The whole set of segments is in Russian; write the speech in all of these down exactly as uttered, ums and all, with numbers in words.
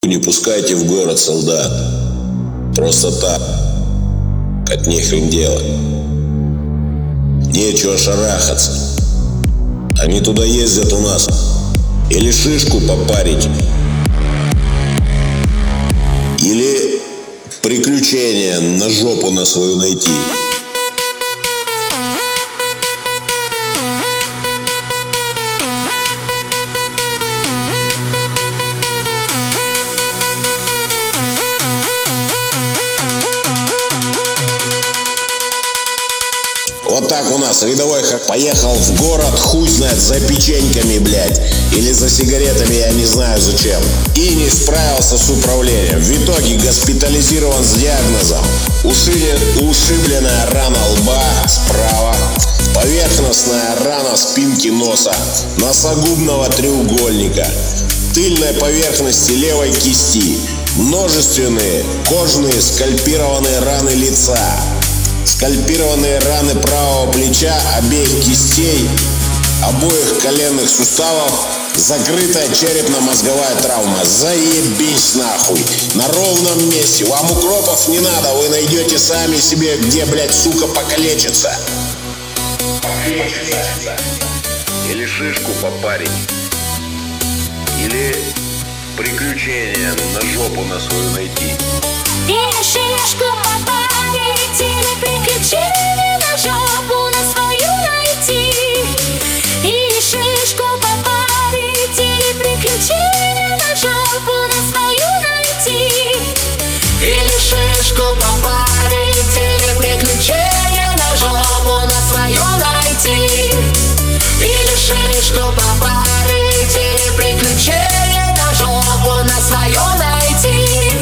Не пускайте в город солдат. Просто так. От нехрен делать. Нечего шарахаться. Они туда ездят у нас. Или шишку попарить, или приключения на жопу на свою найти. Вот так у нас рядовой как поехал в город, хуй знает, за печеньками, блядь, или за сигаретами, я не знаю зачем, и не справился с управлением. В итоге госпитализирован с диагнозом: ушибленная, ушибленная рана лба справа, поверхностная рана спинки носа, носогубного треугольника, тыльной поверхности левой кисти, множественные кожные скальпированные раны лица, скальпированные раны правого плеча, обеих кистей, обоих коленных суставов, закрытая черепно-мозговая травма. Заебись нахуй. На ровном месте. Вам укропов не надо, вы найдете сами себе, где, блядь, сука, покалечиться. Покалечиться. Или шишку попарить. Или приключения на жопу на свою найти. Или шишку попарить, или приключения на жопу на свою найти. Или шишку попарить, или приключения на жопу на свою найти. Или шишку попарить, или приключения на жопу на свою найти. Или шишку попарить, или приключения на жопу на свою найти.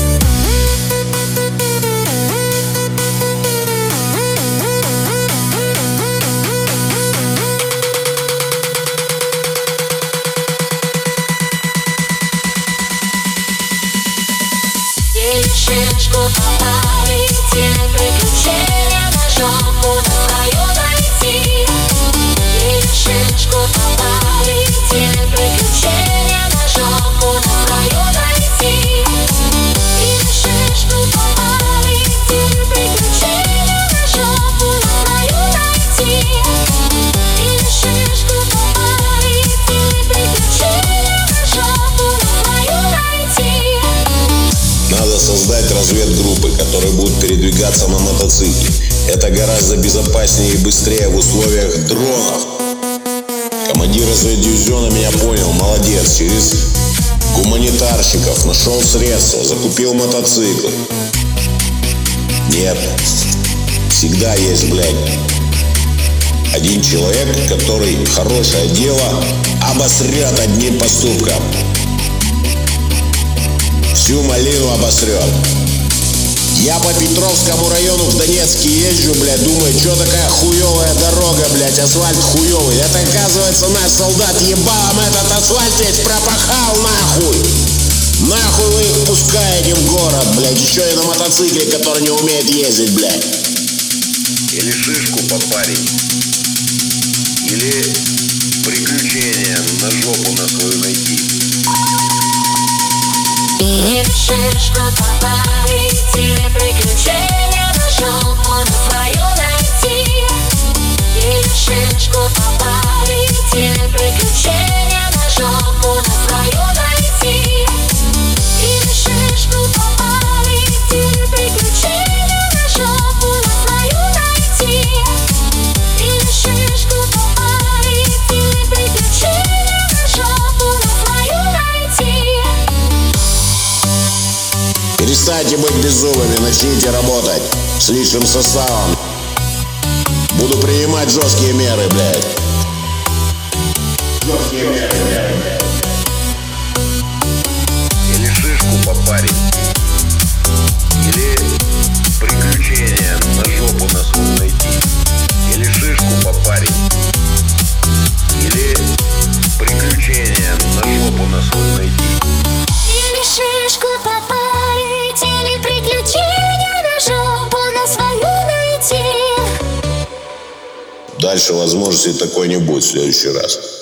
Или шишку попарить, или приключения на жопу на свою найти. Или шишку попарить, или приключения на жопу на свою найти. Или шишку попарить, или приключения на жопу на свою найти. Или шишку попарить, или приключения на жопу на свою найти. Надо создать разведгруппы, которые будут передвигаться на мотоцикле. Это гораздо безопаснее и быстрее в условиях дронов. Командир разведдивизиона меня понял, молодец. Через гуманитарщиков нашел средства, закупил мотоциклы. Нет, всегда есть, блядь, один человек, который хорошее дело обосрет одним поступком. Всю малину обосрет. Я по Петровскому району в Донецке езжу, блядь, думаю, что такая хуевая дорога, блядь, асфальт хуевый. Это, оказывается, наш солдат ебалом этот асфальт весь пропахал, нахуй. Нахуй вы их пускаете в город, блядь, еще и на мотоцикле, который не умеет ездить, блядь. Или шишку попарить, или приключения на жопу на свою найти. Или шишку попарить, или приключения на жопу на свою найти. Или шишку попарить, или приключения на жопу на свою найти. Или шишку попарить, или приключения на жопу на свою найти. Или шишку попарить, или приключения на жопу на свою найти. Перестаньте быть беззубыми, начните работать с личным составом. Буду принимать жесткие меры, блядь. Жесткие меры, блядь. Или шишку попарить, или приключения на жопу на свою найти. Или шишку попарить, или приключения на жопу на свою найти. Или шишку попарить, или приключения на жопу на свою найти. Дальше возможности такой не будет в следующий раз.